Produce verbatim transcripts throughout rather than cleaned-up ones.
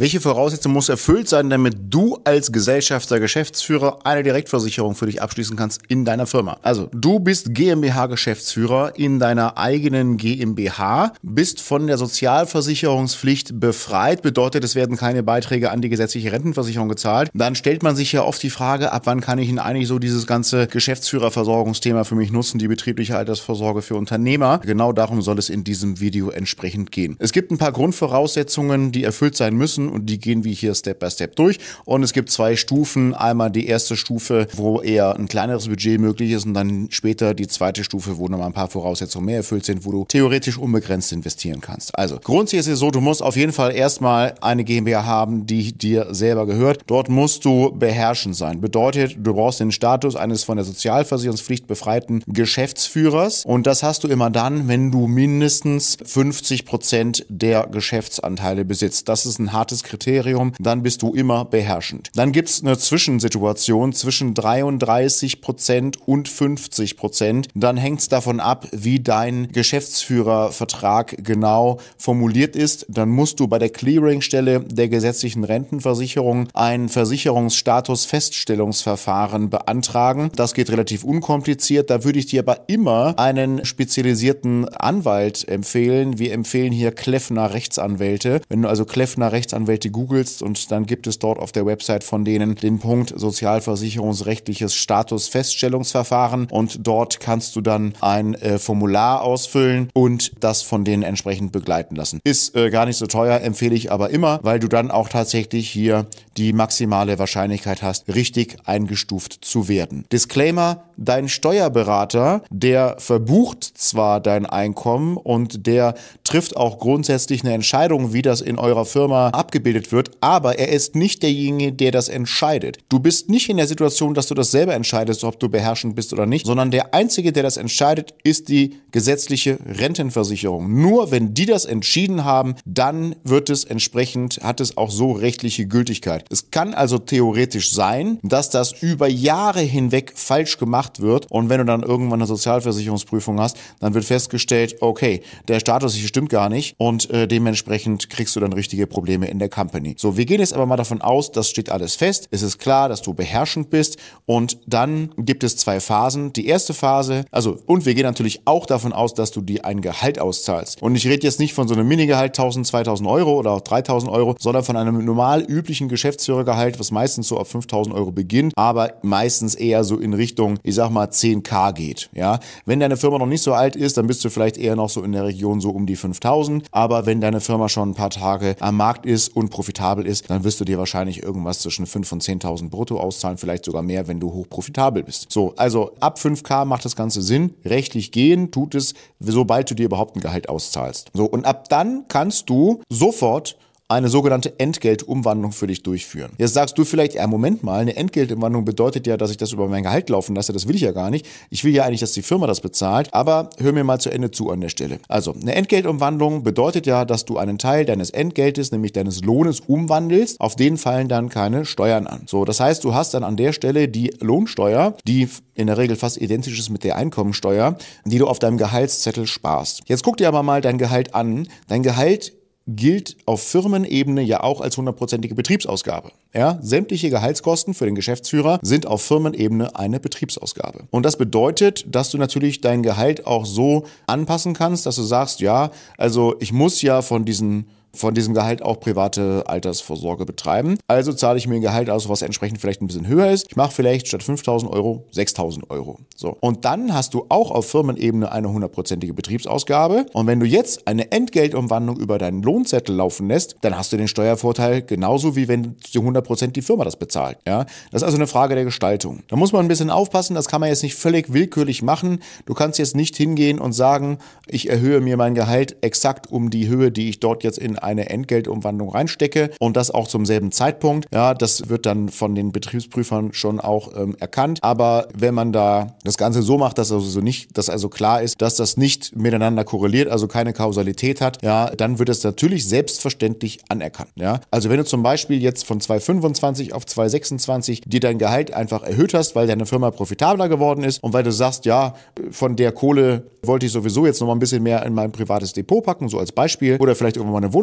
Welche Voraussetzungen muss erfüllt sein, damit du als Gesellschafter, Geschäftsführer eine Direktversicherung für dich abschließen kannst in deiner Firma? Also, du bist GmbH-Geschäftsführer in deiner eigenen GmbH, bist von der Sozialversicherungspflicht befreit, bedeutet, es werden keine Beiträge an die gesetzliche Rentenversicherung gezahlt. Dann stellt man sich ja oft die Frage, ab wann kann ich denn eigentlich so dieses ganze Geschäftsführerversorgungsthema für mich nutzen, die betriebliche Altersvorsorge für Unternehmer? Genau darum soll es in diesem Video entsprechend gehen. Es gibt ein paar Grundvoraussetzungen, die erfüllt sein müssen und die gehen wir hier Step by Step durch. Und es gibt zwei Stufen. Einmal die erste Stufe, wo eher ein kleineres Budget möglich ist und dann später die zweite Stufe, wo nochmal ein paar Voraussetzungen mehr erfüllt sind, wo du theoretisch unbegrenzt investieren kannst. Also grundsätzlich ist es so, du musst auf jeden Fall erstmal eine GmbH haben, die dir selber gehört. Dort musst du beherrschend sein. Bedeutet, du brauchst den Status eines von der Sozialversicherungspflicht befreiten Geschäftsführers und das hast du immer dann, wenn du mindestens fünfzig Prozent der Geschäftsanteile besitzt. Das ist ein hartes Kriterium. Dann bist du immer beherrschend. Dann gibt es eine Zwischensituation zwischen dreiunddreißig Prozent und fünfzig Prozent. Dann hängt es davon ab, wie dein Geschäftsführervertrag genau formuliert ist. Dann musst du bei der Clearingstelle der gesetzlichen Rentenversicherung ein Versicherungsstatus-Feststellungsverfahren beantragen. Das geht relativ unkompliziert. Da würde ich dir aber immer einen spezialisierten Anwalt empfehlen. Wir empfehlen hier Kleffner Rechtsanwälte. Wenn du also Kleffner Rechtsanwälte googelst und dann gibt es dort auf der Website von denen den Punkt sozialversicherungsrechtliches Status-Feststellungsverfahren und dort kannst du dann ein äh, Formular ausfüllen und das von denen entsprechend begleiten lassen. Ist äh, gar nicht so teuer, empfehle ich aber immer, weil du dann auch tatsächlich hier die maximale Wahrscheinlichkeit hast, richtig eingestuft zu werden. Disclaimer: Dein Steuerberater, der verbucht zwar dein Einkommen und der trifft auch grundsätzlich eine Entscheidung, wie das in eurer Firma abgebildet wird, aber er ist nicht derjenige, der das entscheidet. Du bist nicht in der Situation, dass du das selber entscheidest, ob du beherrschend bist oder nicht, sondern der Einzige, der das entscheidet, ist die gesetzliche Rentenversicherung. Nur wenn die das entschieden haben, dann wird es entsprechend, hat es auch so rechtliche Gültigkeit. Es kann also theoretisch sein, dass das über Jahre hinweg falsch gemacht wird und wenn du dann irgendwann eine Sozialversicherungsprüfung hast, dann wird festgestellt, okay, der Status hier stimmt gar nicht und äh, dementsprechend kriegst du dann richtige Probleme in der Company. So, wir gehen jetzt aber mal davon aus, das steht alles fest. Es ist klar, dass du beherrschend bist und dann gibt es zwei Phasen. Die erste Phase, also und wir gehen natürlich auch davon aus, dass du dir ein Gehalt auszahlst. Und ich rede jetzt nicht von so einem Minigehalt tausend, zweitausend Euro oder auch dreitausend Euro, sondern von einem normal üblichen Geschäftsführergehalt, was meistens so auf fünftausend Euro beginnt, aber meistens eher so in Richtung, ich sag mal, zehn K geht. Ja? Wenn deine Firma noch nicht so alt ist, dann bist du vielleicht eher noch so in der Region so um die fünftausend, aber wenn deine Firma schon ein paar Tage am Markt ist und profitabel ist, dann wirst du dir wahrscheinlich irgendwas zwischen fünftausend und zehntausend brutto auszahlen, vielleicht sogar mehr, wenn du hoch profitabel bist. So, also ab fünf K macht das Ganze Sinn. Rechtlich gehen tut es, sobald du dir überhaupt ein Gehalt auszahlst. So, und ab dann kannst du sofort eine sogenannte Entgeltumwandlung für dich durchführen. Jetzt sagst du vielleicht, ja, Moment mal, eine Entgeltumwandlung bedeutet ja, dass ich das über mein Gehalt laufen lasse. Das will ich ja gar nicht. Ich will ja eigentlich, dass die Firma das bezahlt. Aber hör mir mal zu Ende zu an der Stelle. Also, eine Entgeltumwandlung bedeutet ja, dass du einen Teil deines Entgeltes, nämlich deines Lohnes, umwandelst. Auf den fallen dann keine Steuern an. So, das heißt, du hast dann an der Stelle die Lohnsteuer, die in der Regel fast identisch ist mit der Einkommensteuer, die du auf deinem Gehaltszettel sparst. Jetzt guck dir aber mal dein Gehalt an. Dein Gehalt gilt auf Firmenebene ja auch als hundertprozentige Betriebsausgabe. Ja, sämtliche Gehaltskosten für den Geschäftsführer sind auf Firmenebene eine Betriebsausgabe. Und das bedeutet, dass du natürlich dein Gehalt auch so anpassen kannst, dass du sagst, ja, also ich muss ja von diesen von diesem Gehalt auch private Altersvorsorge betreiben. Also zahle ich mir ein Gehalt aus, was entsprechend vielleicht ein bisschen höher ist. Ich mache vielleicht statt fünftausend Euro sechstausend Euro. So. Und dann hast du auch auf Firmenebene eine hundertprozentige Betriebsausgabe. Und wenn du jetzt eine Entgeltumwandlung über deinen Lohnzettel laufen lässt, dann hast du den Steuervorteil genauso wie wenn zu hundert Prozent die Firma das bezahlt. Ja? Das ist also eine Frage der Gestaltung. Da muss man ein bisschen aufpassen, das kann man jetzt nicht völlig willkürlich machen. Du kannst jetzt nicht hingehen und sagen, ich erhöhe mir mein Gehalt exakt um die Höhe, die ich dort jetzt in eine Entgeltumwandlung reinstecke und das auch zum selben Zeitpunkt. Ja, das wird dann von den Betriebsprüfern schon auch ähm, erkannt. Aber wenn man da das Ganze so macht, dass also so nicht, dass also klar ist, dass das nicht miteinander korreliert, also keine Kausalität hat, ja, dann wird es natürlich selbstverständlich anerkannt. Ja, also wenn du zum Beispiel jetzt von zwei Komma fünfundzwanzig auf zwei Komma sechsundzwanzig dir dein Gehalt einfach erhöht hast, weil deine Firma profitabler geworden ist und weil du sagst, ja, von der Kohle wollte ich sowieso jetzt noch mal ein bisschen mehr in mein privates Depot packen, so als Beispiel, oder vielleicht irgendwann mal eine Wohnung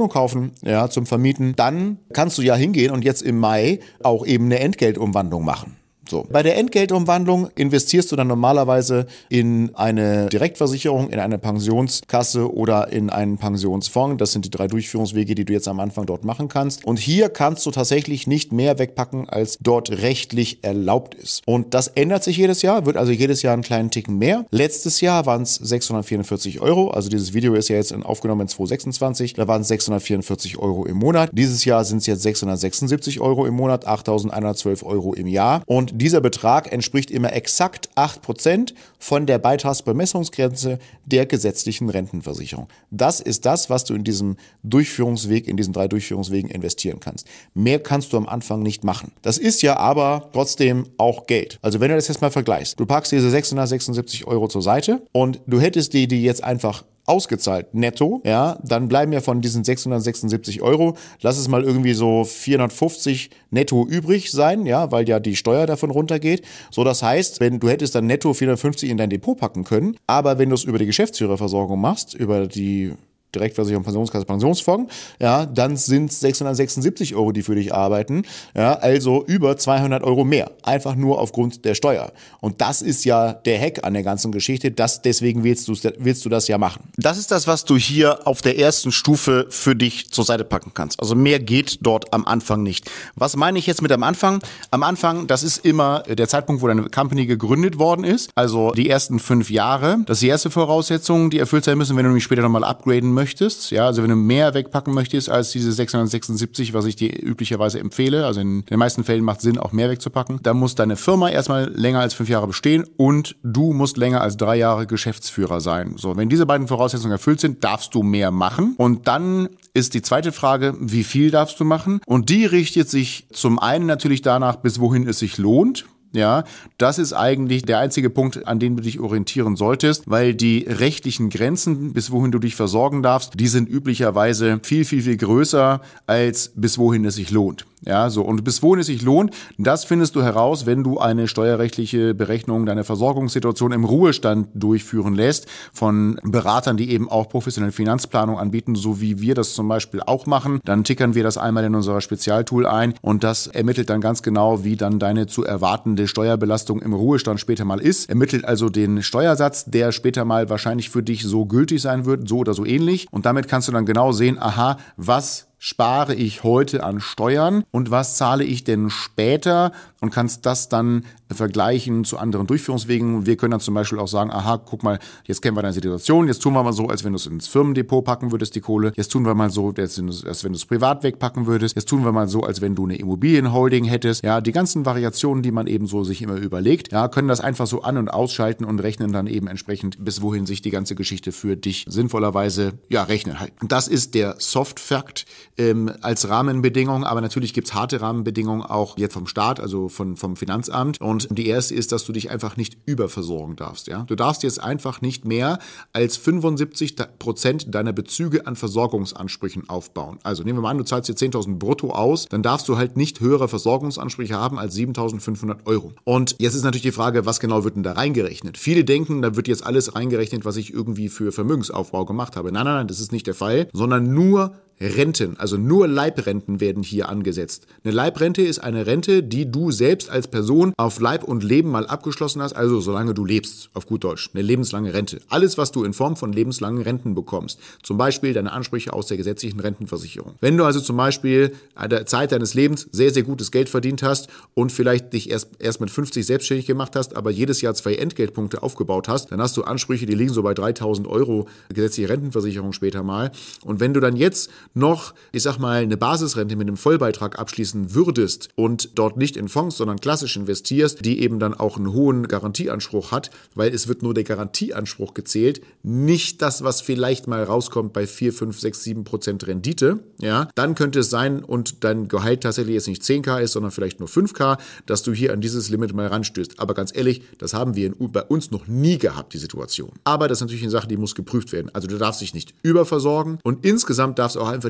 Wohnung kaufen, ja, zum Vermieten, dann kannst du ja hingehen und jetzt im Mai auch eben eine Entgeltumwandlung machen. So. Bei der Entgeltumwandlung investierst du dann normalerweise in eine Direktversicherung, in eine Pensionskasse oder in einen Pensionsfonds. Das sind die drei Durchführungswege, die du jetzt am Anfang dort machen kannst. Und hier kannst du tatsächlich nicht mehr wegpacken, als dort rechtlich erlaubt ist. Und das ändert sich jedes Jahr, wird also jedes Jahr einen kleinen Ticken mehr. Letztes Jahr waren es sechshundertvierundvierzig Euro. Also dieses Video ist ja jetzt aufgenommen in zweitausendsechsundzwanzig. Da waren es sechshundertvierundvierzig Euro im Monat. Dieses Jahr sind es jetzt sechshundertsechsundsiebzig Euro im Monat, achttausendeinhundertzwölf Euro im Jahr. Und dieser Betrag entspricht immer exakt acht Prozent von der Beitragsbemessungsgrenze der gesetzlichen Rentenversicherung. Das ist das, was du in diesem Durchführungsweg, in diesen drei Durchführungswegen investieren kannst. Mehr kannst du am Anfang nicht machen. Das ist ja aber trotzdem auch Geld. Also wenn du das jetzt mal vergleichst, du packst diese sechshundertsechsundsiebzig Euro zur Seite und du hättest die, die jetzt einfach ausgezahlt netto, ja, dann bleiben ja von diesen sechshundertsechsundsiebzig Euro, lass es mal irgendwie so vierhundertfünfzig netto übrig sein, ja, weil ja die Steuer davon runtergeht. So, das heißt, wenn du hättest dann netto vierhundertfünfzig in dein Depot packen können, aber wenn du es über die Geschäftsführerversorgung machst, über die Direktversicherung, Pensionskasse, Pensionsfonds, ja, dann sind es sechshundertsechsundsiebzig Euro, die für dich arbeiten, ja, also über zweihundert Euro mehr, einfach nur aufgrund der Steuer. Und das ist ja der Hack an der ganzen Geschichte, das, deswegen willst du, willst du das ja machen. Das ist das, was du hier auf der ersten Stufe für dich zur Seite packen kannst. Also mehr geht dort am Anfang nicht. Was meine ich jetzt mit am Anfang? Am Anfang, das ist immer der Zeitpunkt, wo deine Company gegründet worden ist, also die ersten fünf Jahre. Das ist die erste Voraussetzung, die erfüllt sein müssen, wenn du nämlich später nochmal upgraden möchtest, ja, also wenn du mehr wegpacken möchtest als diese sechshundertsechsundsiebzig, was ich dir üblicherweise empfehle, also in den meisten Fällen macht es Sinn, auch mehr wegzupacken, dann muss deine Firma erstmal länger als fünf Jahre bestehen und du musst länger als drei Jahre Geschäftsführer sein. So, wenn diese beiden Voraussetzungen erfüllt sind, darfst du mehr machen. Und dann ist die zweite Frage, wie viel darfst du machen? Und die richtet sich zum einen natürlich danach, bis wohin es sich lohnt. Ja, das ist eigentlich der einzige Punkt, an dem du dich orientieren solltest, weil die rechtlichen Grenzen, bis wohin du dich versorgen darfst, die sind üblicherweise viel, viel, viel größer, als bis wohin es sich lohnt. Ja, so. Und bis wohin es sich lohnt, das findest du heraus, wenn du eine steuerrechtliche Berechnung deiner Versorgungssituation im Ruhestand durchführen lässt von Beratern, die eben auch professionelle Finanzplanung anbieten, so wie wir das zum Beispiel auch machen. Dann tickern wir das einmal in unser Spezialtool ein und das ermittelt dann ganz genau, wie dann deine zu erwartende Steuerbelastung im Ruhestand später mal ist. Ermittelt also den Steuersatz, der später mal wahrscheinlich für dich so gültig sein wird, so oder so ähnlich. Und damit kannst du dann genau sehen, aha, was spare ich heute an Steuern und was zahle ich denn später und kannst das dann vergleichen zu anderen Durchführungswegen. Wir können dann zum Beispiel auch sagen, aha, guck mal, jetzt kennen wir deine Situation, jetzt tun wir mal so, als wenn du es ins Firmendepot packen würdest, die Kohle. Jetzt tun wir mal so, als wenn du es privat wegpacken würdest. Jetzt tun wir mal so, als wenn du eine Immobilienholding hättest. Ja, die ganzen Variationen, die man eben so sich immer überlegt, ja, können das einfach so an- und ausschalten und rechnen dann eben entsprechend, bis wohin sich die ganze Geschichte für dich sinnvollerweise, ja, rechnen halt. Das ist der Soft-Fact ähm, als Rahmenbedingung, aber natürlich gibt's harte Rahmenbedingungen auch jetzt vom Staat, also von, vom Finanzamt. Und die erste ist, dass du dich einfach nicht überversorgen darfst. Ja? Du darfst jetzt einfach nicht mehr als fünfundsiebzig Prozent deiner Bezüge an Versorgungsansprüchen aufbauen. Also nehmen wir mal an, du zahlst dir zehntausend brutto aus, dann darfst du halt nicht höhere Versorgungsansprüche haben als siebentausendfünfhundert Euro. Und jetzt ist natürlich die Frage, was genau wird denn da reingerechnet? Viele denken, da wird jetzt alles reingerechnet, was ich irgendwie für Vermögensaufbau gemacht habe. Nein, nein, nein, das ist nicht der Fall, sondern nur Renten, also nur Leibrenten werden hier angesetzt. Eine Leibrente ist eine Rente, die du selbst als Person auf Leib und Leben mal abgeschlossen hast, also solange du lebst, auf gut Deutsch, eine lebenslange Rente. Alles, was du in Form von lebenslangen Renten bekommst, zum Beispiel deine Ansprüche aus der gesetzlichen Rentenversicherung. Wenn du also zum Beispiel an der Zeit deines Lebens sehr, sehr gutes Geld verdient hast und vielleicht dich erst, erst mit fünfzig selbstständig gemacht hast, aber jedes Jahr zwei Entgeltpunkte aufgebaut hast, dann hast du Ansprüche, die liegen so bei dreitausend Euro gesetzliche Rentenversicherung später mal. Und wenn du dann jetzt noch, ich sag mal, eine Basisrente mit einem Vollbeitrag abschließen würdest und dort nicht in Fonds, sondern klassisch investierst, die eben dann auch einen hohen Garantieanspruch hat, weil es wird nur der Garantieanspruch gezählt, nicht das, was vielleicht mal rauskommt bei vier, fünf, sechs, sieben Prozent Rendite, ja, dann könnte es sein und dein Gehalt tatsächlich jetzt nicht zehn K ist, sondern vielleicht nur fünf K, dass du hier an dieses Limit mal ranstößt. Aber ganz ehrlich, das haben wir in, bei uns noch nie gehabt, die Situation. Aber das ist natürlich eine Sache, die muss geprüft werden. Also du darfst dich nicht überversorgen und insgesamt darfst auch einfach nicht so sein,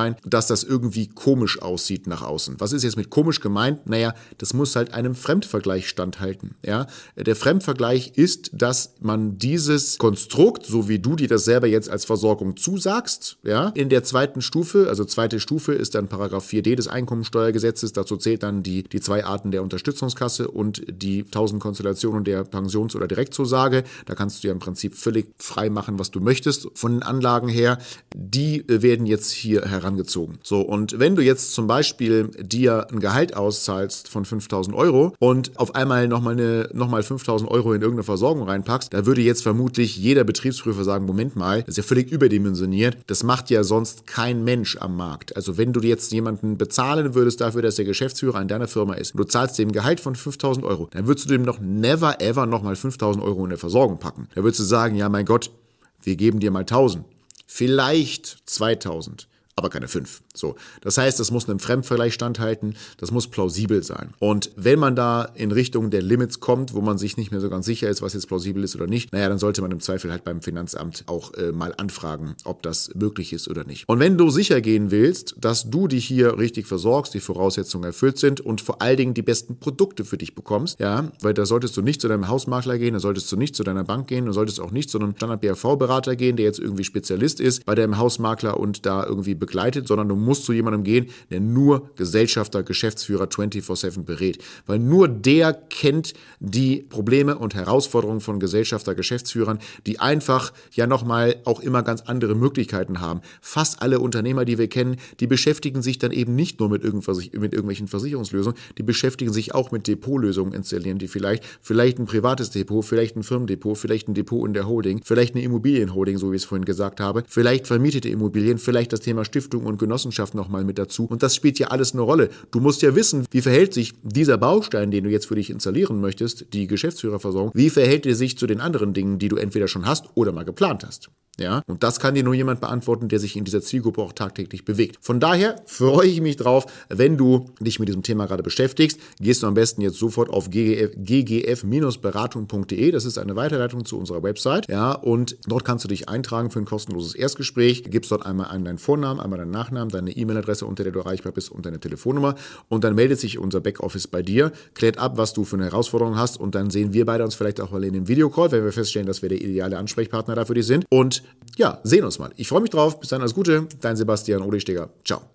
sein, dass das irgendwie komisch aussieht nach außen. Was ist jetzt mit komisch gemeint? Naja, das muss halt einem Fremdvergleich standhalten. Ja? Der Fremdvergleich ist, dass man dieses Konstrukt, so wie du dir das selber jetzt als Versorgung zusagst, ja, in der zweiten Stufe, also zweite Stufe ist dann Paragraph vier d des Einkommensteuergesetzes, dazu zählt dann die, die zwei Arten der Unterstützungskasse und die tausend Konstellationen der Pensions- oder Direktzusage. Da kannst du ja im Prinzip völlig frei machen, was du möchtest von den Anlagen her. Die werden jetzt hier herangezogen. So, und wenn du jetzt zum Beispiel dir ein Gehalt auszahlst von fünftausend Euro und auf einmal nochmal eine, nochmal fünftausend Euro in irgendeine Versorgung reinpackst, da würde jetzt vermutlich jeder Betriebsprüfer sagen, Moment mal, das ist ja völlig überdimensioniert. Das macht ja sonst kein Mensch am Markt. Also wenn du jetzt jemanden bezahlen würdest dafür, dass der Geschäftsführer in deiner Firma ist und du zahlst dem Gehalt von fünftausend Euro, dann würdest du dem noch never ever nochmal fünftausend Euro in der Versorgung packen. Da würdest du sagen, ja mein Gott, wir geben dir mal tausend. Vielleicht zweitausend. Aber keine fünf. So. Das heißt, das muss einem Fremdvergleich standhalten, das muss plausibel sein. Und wenn man da in Richtung der Limits kommt, wo man sich nicht mehr so ganz sicher ist, was jetzt plausibel ist oder nicht, naja, dann sollte man im Zweifel halt beim Finanzamt auch äh, mal anfragen, ob das möglich ist oder nicht. Und wenn du sicher gehen willst, dass du dich hier richtig versorgst, die Voraussetzungen erfüllt sind und vor allen Dingen die besten Produkte für dich bekommst, ja, weil da solltest du nicht zu deinem Hausmakler gehen, da solltest du nicht zu deiner Bank gehen, da solltest auch nicht zu einem Standard-B A V-Berater gehen, der jetzt irgendwie Spezialist ist bei deinem Hausmakler und da irgendwie begleitet, sondern du musst zu jemandem gehen, der nur Gesellschafter, Geschäftsführer vierundzwanzig sieben berät. Weil nur der kennt die Probleme und Herausforderungen von Gesellschafter, Geschäftsführern, die einfach ja nochmal auch immer ganz andere Möglichkeiten haben. Fast alle Unternehmer, die wir kennen, die beschäftigen sich dann eben nicht nur mit, irgendwas, mit irgendwelchen Versicherungslösungen, die beschäftigen sich auch mit Depotlösungen, installieren die vielleicht, vielleicht ein privates Depot, vielleicht ein Firmendepot, vielleicht ein Depot in der Holding, vielleicht eine Immobilienholding, so wie ich es vorhin gesagt habe, vielleicht vermietete Immobilien, vielleicht das Thema Stiftung und Genossenschaft nochmal mit dazu. Und das spielt ja alles eine Rolle. Du musst ja wissen, wie verhält sich dieser Baustein, den du jetzt für dich installieren möchtest, die Geschäftsführerversorgung, wie verhält er sich zu den anderen Dingen, die du entweder schon hast oder mal geplant hast. Ja, und das kann dir nur jemand beantworten, der sich in dieser Zielgruppe auch tagtäglich bewegt. Von daher freue ich mich drauf, wenn du dich mit diesem Thema gerade beschäftigst, gehst du am besten jetzt sofort auf g g f Beratung punkt de. Das ist eine Weiterleitung zu unserer Website. Ja, und dort kannst du dich eintragen für ein kostenloses Erstgespräch. Gibst dort einmal einen deinen Vornamen, einmal deinen Nachnamen, deine E-Mail-Adresse, unter der du erreichbar bist und deine Telefonnummer. Und dann meldet sich unser Backoffice bei dir, klärt ab, was du für eine Herausforderung hast und dann sehen wir beide uns vielleicht auch mal in dem Videocall, wenn wir feststellen, dass wir der ideale Ansprechpartner dafür dich sind. Und ja, sehen uns mal. Ich freue mich drauf. Bis dann, alles Gute. Dein Sebastian Odigsteger. Ciao.